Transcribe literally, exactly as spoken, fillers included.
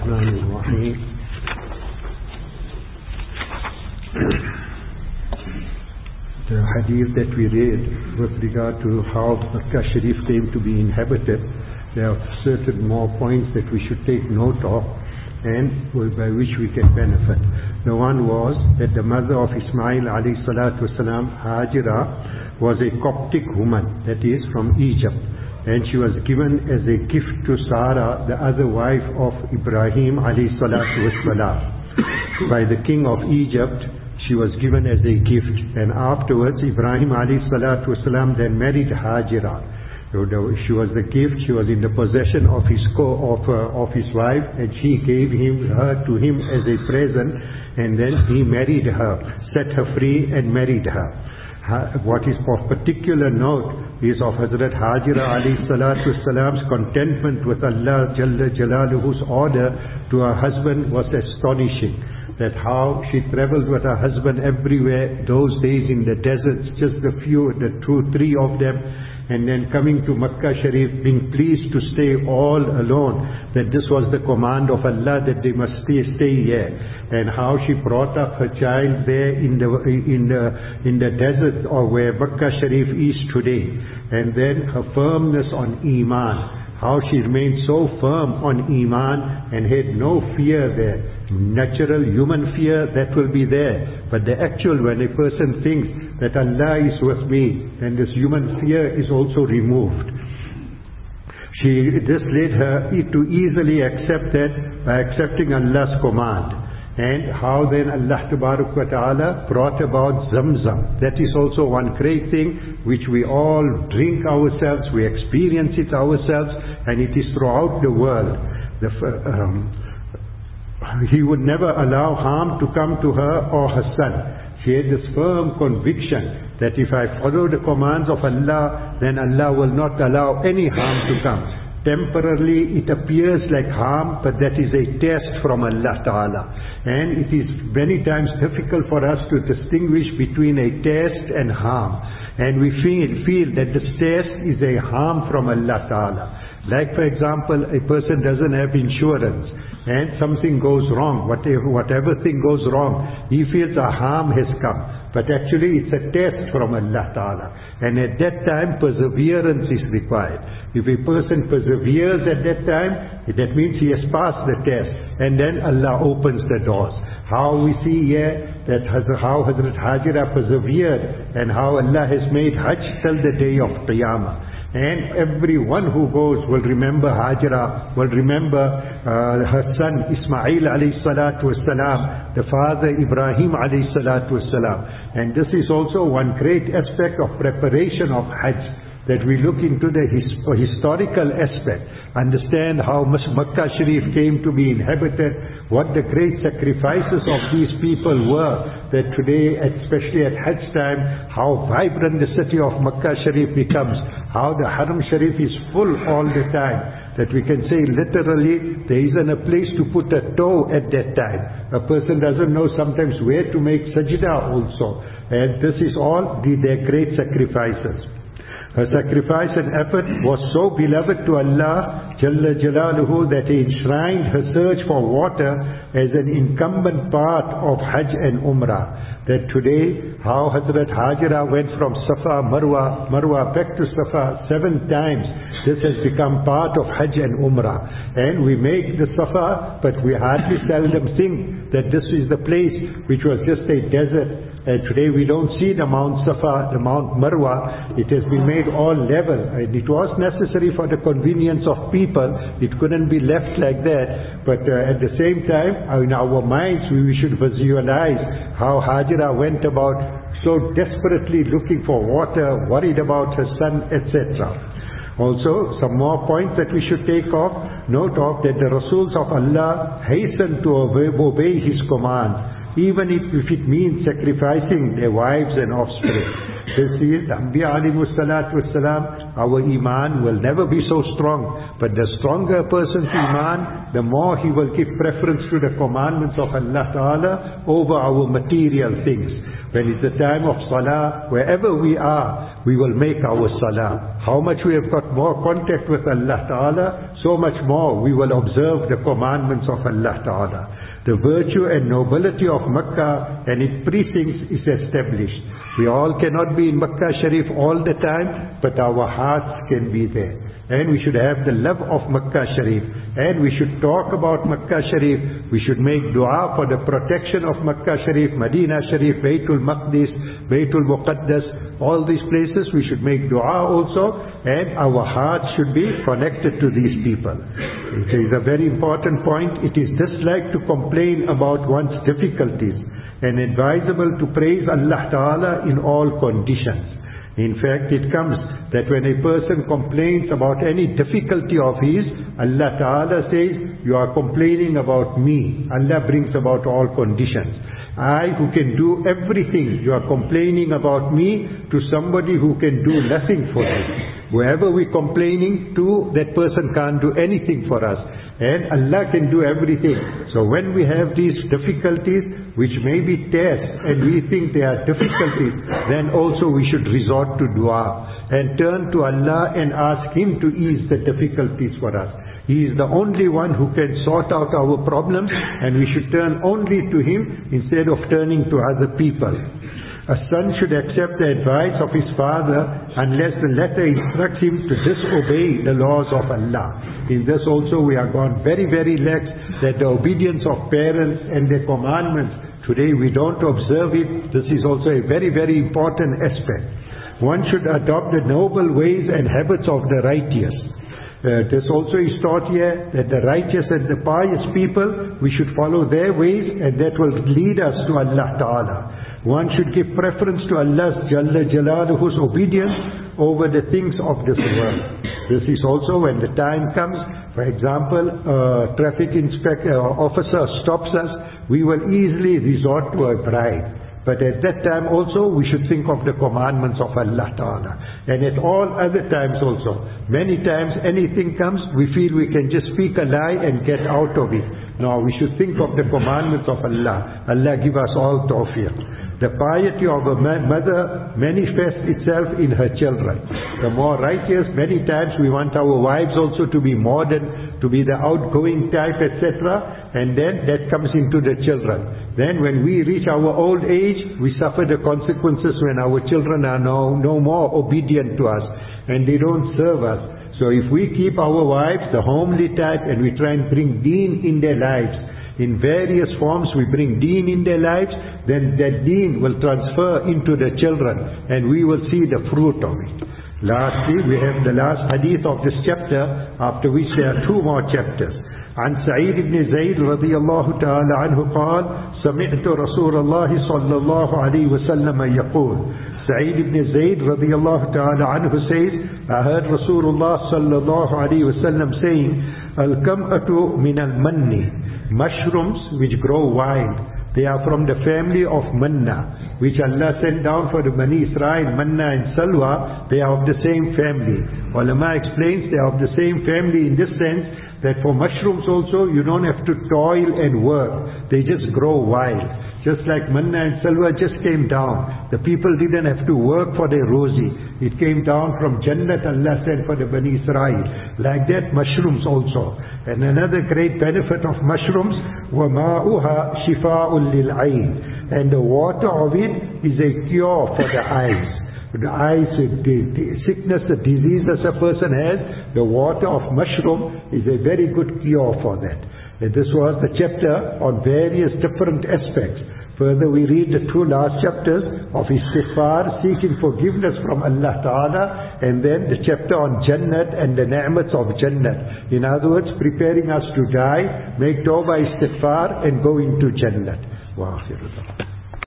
الرحمن الرحيم. The hadith that we read with regard to how Makkah Sharif came to be inhabited, there are certain more points that we should take note of and by which we can benefit. The one was that the mother of Ismail alayhi salatu wasalam, Hajira, was a Coptic woman, that is from Egypt, and she was given as a gift to Sarah, the other wife of Ibrahim alayhi salatu wasalam. By the king of Egypt, she was given as a gift, and afterwards Ibrahim alayhi salatu wasalam then married Hajira. She was the gift, she was in the possession of his co of, uh, of his wife, and she gave him her to him as a present, and then he married her, set her free and married her. What is of particular note is of Hazrat Hajira alayhi salatu wasalam's contentment with Allah Jalla Jalaluhu's order to her husband was astonishing. That how she traveled with her husband everywhere, those days in the deserts, just the few, the two, three of them, and then coming to Makkah Sharif, being pleased to stay all alone, that this was the command of Allah that they must stay, stay here, and how she brought up her child there in the in the in the desert or where Makkah Sharif is today, and then her firmness on Iman. How she remained so firm on Iman and had no fear there. Natural human fear, that will be there. But the actual, when a person thinks that Allah is with me, then this human fear is also removed. She, this led her to easily accept that by accepting Allah's command. And how then Allah Tabarak wa Ta'ala brought about Zamzam. That is also one great thing which we all drink ourselves, we experience it ourselves, and it is throughout the world. The, um, he would never allow harm to come to her or her son. She had this firm conviction that if I follow the commands of Allah, then Allah will not allow any harm to come. Temporarily it appears like harm, but that is a test from Allah Ta'ala. And it is many times difficult for us to distinguish between a test and harm. And we feel, feel that this test is a harm from Allah Ta'ala. Like for example, a person doesn't have insurance and something goes wrong, whatever, whatever thing goes wrong, he feels a harm has come. But actually it's a test from Allah Ta'ala. And at that time perseverance is required. If a person perseveres at that time, that means he has passed the test. And then Allah opens the doors. How we see here that how Hazrat Hajira persevered and how Allah has made Hajj till the day of Qiyamah. And everyone who goes will remember Hajira, will remember uh, her son Ismail alayhi salatu wasalam, the father Ibrahim alayhi salatu wasalam. And this is also one great aspect of preparation of Hajj, that we look into the his, historical aspect, understand how Makkah Sharif came to be inhabited, what the great sacrifices of these people were, that today, especially at Hajj time, how vibrant the city of Makkah Sharif becomes, how the Haram Sharif is full all the time, that we can say literally there isn't a place to put a toe at that time. A person doesn't know sometimes where to make sajda also, and this is all the, their great sacrifices. Her sacrifice and effort was so beloved to Allah Jalla Jalaluhu that He enshrined her search for water as an incumbent part of Hajj and Umrah. That today, how Hazrat Hajira went from Safa, Marwa, Marwa back to Safa seven times, this has become part of Hajj and Umrah. And we make the Safa, but we hardly seldom think that this is the place which was just a desert. And today we don't see the Mount Safa, the Mount Marwa. It has been made all level. And it was necessary for the convenience of people. It couldn't be left like that. But uh, at the same time, in our minds, we should visualize how Hajira went about so desperately looking for water, worried about her son, et cetera. Also, some more points that we should take off, note of that the Rasuls of Allah hastened to obey, obey His commands, even if, if it means sacrificing their wives and offspring. This is, Anbiya alayhimus salatu wassalam, our iman will never be so strong. But the stronger a person's iman, the more he will give preference to the commandments of Allah Ta'ala over our material things. When it's the time of salah, wherever we are, we will make our salah. How much we have got more contact with Allah Ta'ala, so much more we will observe the commandments of Allah Ta'ala. The virtue and nobility of Makkah and its precincts is established. We all cannot be in Makkah Sharif all the time, but our hearts can be there. And we should have the love of Makkah Sharif. And we should talk about Makkah Sharif. We should make dua for the protection of Makkah Sharif, Medina Sharif, Baytul Maqdis, Baytul Muqaddas. All these places we should make dua also. And our hearts should be connected to these people. It is a very important point. It is dislike to complain about one's difficulties, and advisable to praise Allah Ta'ala in all conditions. In fact, it comes that when a person complains about any difficulty of his, Allah Ta'ala says, you are complaining about me. Allah brings about all conditions. I who can do everything, you are complaining about me to somebody who can do nothing for you. Whoever we're complaining to, that person can't do anything for us. And Allah can do everything. So when we have these difficulties, which may be tests, and we think they are difficulties, then also we should resort to dua and turn to Allah and ask Him to ease the difficulties for us. He is the only one who can sort out our problems, and we should turn only to Him instead of turning to other people. A son should accept the advice of his father unless the latter instructs him to disobey the laws of Allah. In this also we are gone very, very lax, that the obedience of parents and their commandments, today we don't observe it. This is also a very, very important aspect. One should adopt the noble ways and habits of the righteous. Uh, this also is taught here that the righteous and the pious people, we should follow their ways, and that will lead us to Allah Ta'ala. One should give preference to Allah's Jalla Jalaluhu's obedience over the things of this world. This is also when the time comes, for example, a traffic inspector or officer stops us, we will easily resort to a bribe. But at that time also, we should think of the commandments of Allah Ta'ala. And at all other times also. Many times anything comes, we feel we can just speak a lie and get out of it. No, we should think of the commandments of Allah. Allah give us all tawfiq. The piety of a mother manifests itself in her children. The more righteous, many times we want our wives also to be modern, to be the outgoing type, et cetera. And then that comes into the children. Then when we reach our old age, we suffer the consequences when our children are no, no more obedient to us and they don't serve us. So if we keep our wives the homely type and we try and bring deen in their lives, in various forms we bring deen in their lives, then that deen will transfer into the children and we will see the fruit of it. Lastly, we have the last hadith of this chapter, after which there are two more chapters. عن سعيد بن زيد رضي الله تعالى عنه قال سمعت رسول الله صلى الله عليه وسلم يقول. Sa'id ibn Zayd radiyallahu ta'ala anhu says, I heard Rasulullah sallallahu alayhi wasallam saying, Al-kam'atu min al-manni, mushrooms which grow wild. They are from the family of manna, which Allah sent down for the Bani Israel. Manna and salwa, they are of the same family. Ulama explains they are of the same family in this sense that for mushrooms also you don't have to toil and work. They just grow wild. Just like manna and salwa just came down. The people didn't have to work for their rozi. It came down from Jannat, Allah sent for the Bani Israel. Like that, mushrooms also. And another great benefit of mushrooms, وَمَاؤُهَا شِفَاءٌ لِلْعَيْنِ. And the water of it is a cure for the eyes. The eyes, the, the sickness, the diseases a person has, the water of mushroom is a very good cure for that. And this was the chapter on various different aspects. Further we read the two last chapters of istighfar, seeking forgiveness from Allah Ta'ala, and then the chapter on Jannat and the ni'mats of Jannat. In other words, preparing us to die, make tawbah istighfar and go into Jannat. Wa akhiru.